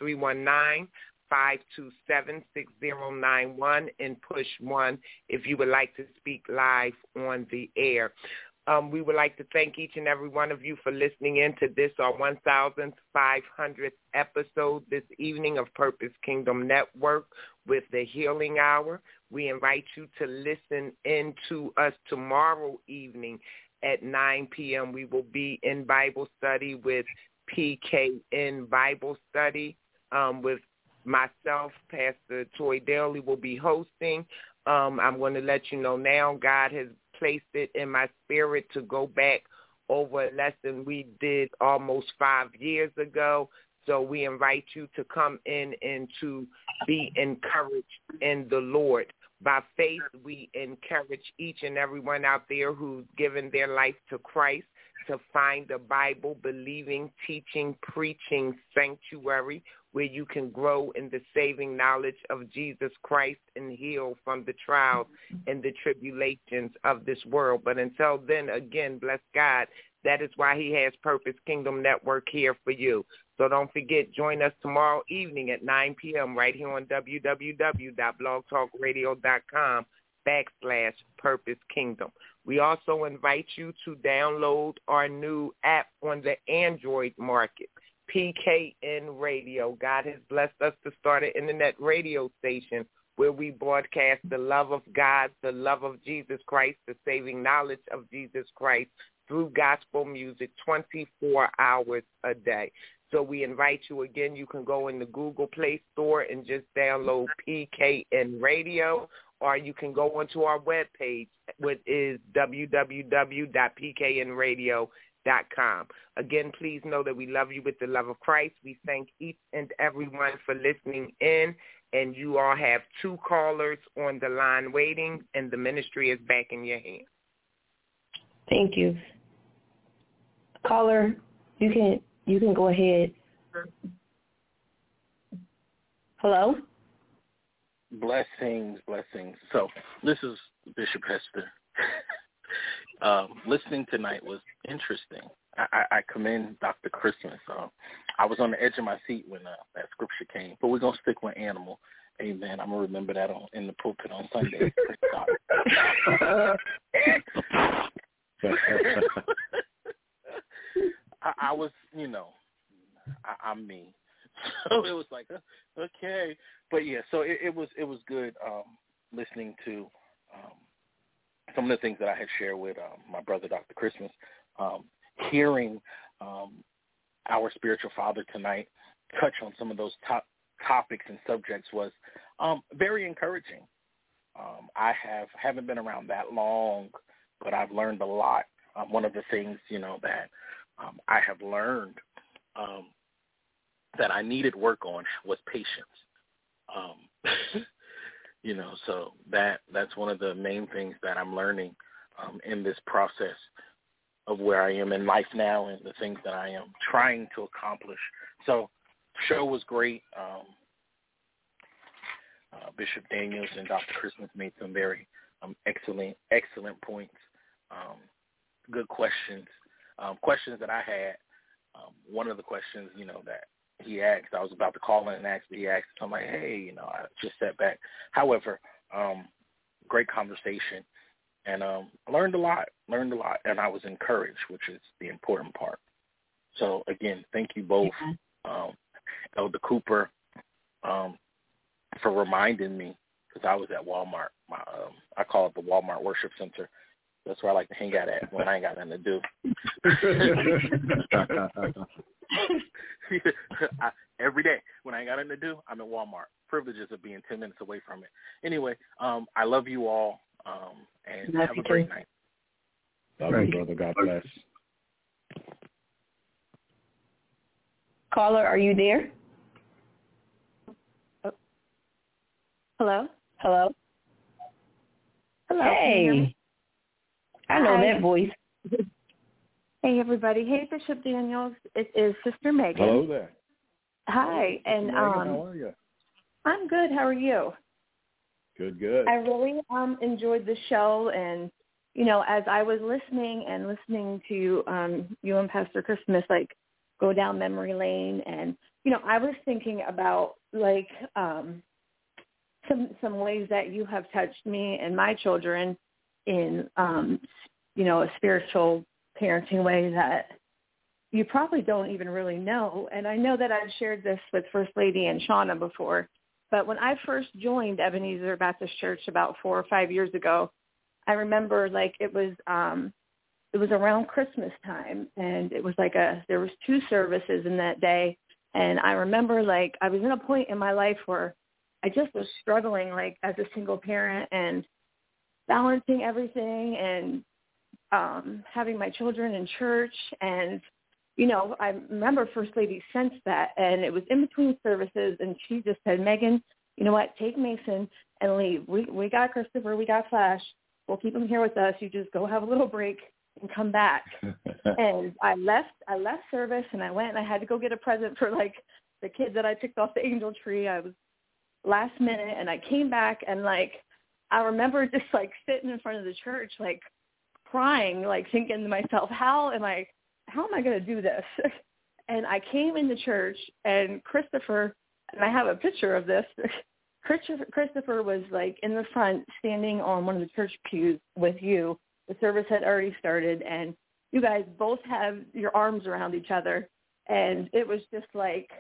319-527-6091 and push 1 if you would like to speak live on the air. We would like to thank each and every one of you for listening in to this, our 1,500th episode this evening of Purpose Kingdom Network with the Healing Hour. We invite you to listen in to us tomorrow evening at 9 p.m. We will be in Bible study with PKN Bible Study with myself. Pastor Toy Daly will be hosting. I'm going to let you know now, God has placed it in my spirit to go back over a lesson we did almost 5 years ago. So we invite you to come in and to be encouraged in the Lord. By faith, we encourage each and everyone out there who's given their life to Christ to find a Bible-believing, teaching, preaching sanctuary where you can grow in the saving knowledge of Jesus Christ and heal from the trials and the tribulations of this world. But until then, again, bless God, that is why he has Purpose Kingdom Network here for you. So don't forget, join us tomorrow evening at 9 p.m. right here on www.blogtalkradio.com/Purpose Kingdom. We also invite you to download our new app on the Android market, PKN Radio. God has blessed us to start an internet radio station where we broadcast the love of God, the love of Jesus Christ, the saving knowledge of Jesus Christ through gospel music 24 hours a day. So we invite you again. You can go in the Google Play Store and just download PKN Radio, or you can go onto our webpage, which is www.pknradio.com. Again, please know that we love you with the love of Christ. We thank each and everyone for listening in, and you all have 2 callers on the line waiting, and the ministry is back in your hands. Thank you. Caller, you can go ahead. Hello? Blessings. So this is Bishop Hester. Listening tonight was interesting. I commend Dr. Christmas. I was on the edge of my seat when that scripture came, but we're going to stick with animal. Amen. I'm going to remember that in the pulpit on Sunday. I was, I'm me. So it was like, okay. But yeah, so it was good listening to some of the things that I had shared with my brother, Dr. Christmas, hearing our spiritual father tonight touch on some of those top topics and subjects was very encouraging. I haven't been around that long, but I've learned a lot. One of the things, that I have learned that I needed work on was patience. So that's one of the main things that I'm learning in this process of where I am in life now and the things that I am trying to accomplish. So the show was great. Bishop Daniels and Dr. Christmas made some very excellent points. Good questions. Questions that I had. One of the questions, that he asked, I was about to call in and ask, but he asked, I'm like, hey, I just sat back. However, great conversation, And I learned a lot, and I was encouraged, which is the important part. So, again, thank you both, Elder Cooper, for reminding me, because I was at Walmart. I call it the Walmart Worship Center. That's where I like to hang out at when I ain't got nothing to do. Every day when I ain't got nothing to do, I'm at Walmart. Privileges of being 10 minutes away from it. Anyway, I love you all, and have a great night. Love you, brother. God bless. Caller, are you there? Hello? Hello? Hello. Hey. I know that voice. Hey, everybody. Hey, Bishop Daniels. It is Sister Megan. Hello there. Hi. Hello, Megan, how are you? I'm good. How are you? Good. I really enjoyed the show, and, you know, as I was listening to you and Pastor Christmas, like, go down memory lane, and, you know, I was thinking about, like, some ways that you have touched me and my children in, you know, a spiritual parenting way that you probably don't even really know. And I know that I've shared this with First Lady and Shauna before, but when I first joined Ebenezer Baptist Church about 4 or 5 years ago, I remember, like, it was around Christmas time, and it was like there was 2 services in that day. And I remember, like, I was in a point in my life where I just was struggling, like, as a single parent and balancing everything and having my children in church. And, you know, I remember First Lady sensed that, and it was in between services, and she just said, Megan, you know what, take Mason and leave. We got Christopher, we got Flash. We'll keep him here with us. You just go have a little break and come back. And I left service, and I went, and I had to go get a present for, like, the kid that I picked off the angel tree. I was last minute, and I came back, and, like, I remember just, like, sitting in front of the church, like, crying, like, thinking to myself, how am I going to do this? And I came into church, and Christopher, and I have a picture of this, Christopher was, like, in the front standing on one of the church pews with you. The service had already started, and you guys both have your arms around each other. And it was just like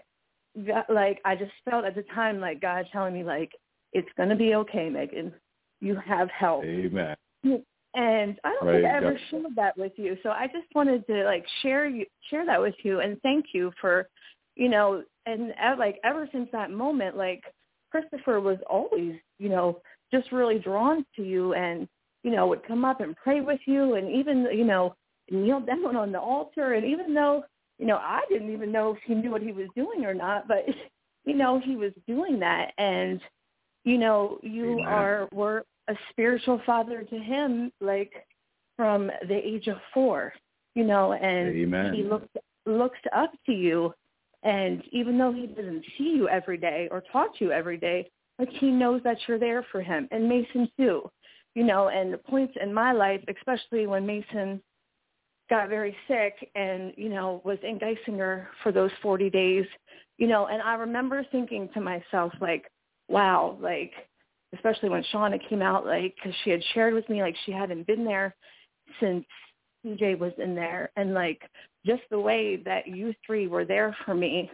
I just felt at the time like God telling me, like, it's going to be okay, Megan. You have help. Amen. And I don't think I ever shared that with you. So I just wanted to, like, share that with you and thank you for, you know, and, like, ever since that moment, like, Christopher was always, you know, just really drawn to you and, you know, would come up and pray with you and even, you know, kneel down on the altar. And even though, you know, I didn't even know if he knew what he was doing or not, but, you know, he was doing that. And, you know, you were a spiritual father to him, like, from the age of 4, you know, and Amen. He looks up to you. And even though he doesn't see you every day or talk to you every day, like, he knows that you're there for him, and Mason too, you know. And the points in my life, especially when Mason got very sick and, you know, was in Geisinger for those 40 days, you know, and I remember thinking to myself, like, wow, like, especially when Shauna came out, like, because she had shared with me, like, she hadn't been there since CJ was in there, and, like, just the way that you 3 were there for me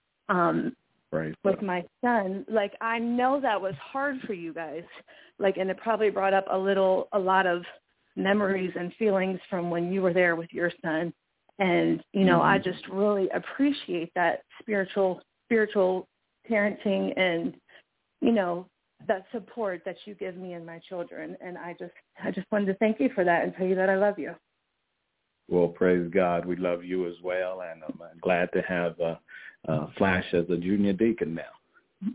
with my son, like, I know that was hard for you guys, like, and it probably brought up a lot of memories and feelings from when you were there with your son. And, you know, I just really appreciate that spiritual parenting and, you know, that support that you give me and my children. And I just wanted to thank you for that and tell you that I love you. Well, praise God. We love you as well. And I'm glad to have Flash as a junior deacon now.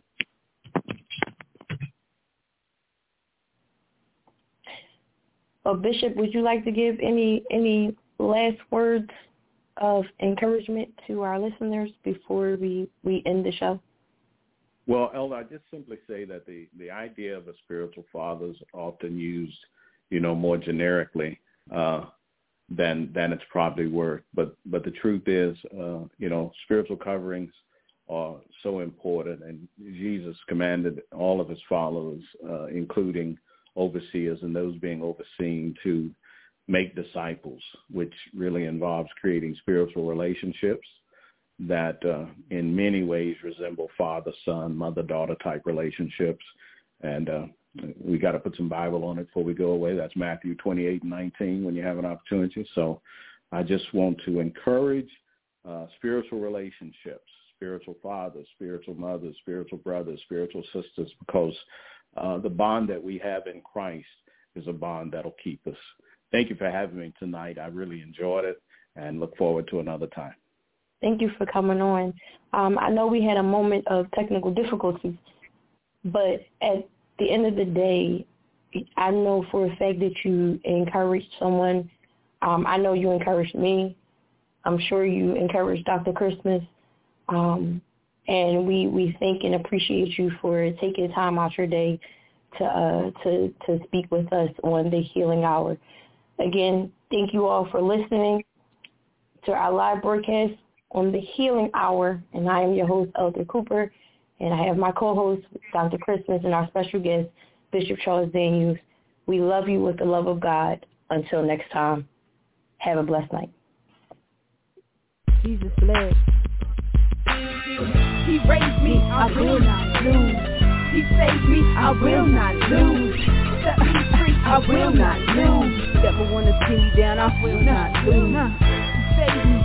Well, Bishop, would you like to give any last words of encouragement to our listeners before we end the show? Well, Elder, I just simply say that the idea of a spiritual father is often used, you know, more generically than it's probably worth. But the truth is, you know, spiritual coverings are so important, and Jesus commanded all of his followers, including overseers and those being overseen to make disciples, which really involves creating spiritual relationships that in many ways resemble father-son, mother-daughter type relationships. And we got to put some Bible on it before we go away. That's Matthew 28:19 when you have an opportunity. So I just want to encourage spiritual relationships, spiritual fathers, spiritual mothers, spiritual brothers, spiritual sisters, because the bond that we have in Christ is a bond that'll keep us. Thank you for having me tonight. I really enjoyed it and look forward to another time. Thank you for coming on. I know we had a moment of technical difficulties, but at the end of the day, I know for a fact that you encouraged someone. I know you encouraged me. I'm sure you encouraged Dr. Christmas. And we thank and appreciate you for taking time out your day to speak with us on the Healing Hour. Again, thank you all for listening to our live broadcast on the Healing Hour. And I am your host, Elder Cooper. And I have my co-host, Dr. Christmas, and our special guest, Bishop Charles Daniels. We love you with the love of God. Until next time, have a blessed night. Jesus bless. He raised me, I will not lose. He saved me, I will not lose. Set me free, I will not lose. Never want to see me down, I will not lose. He saved me.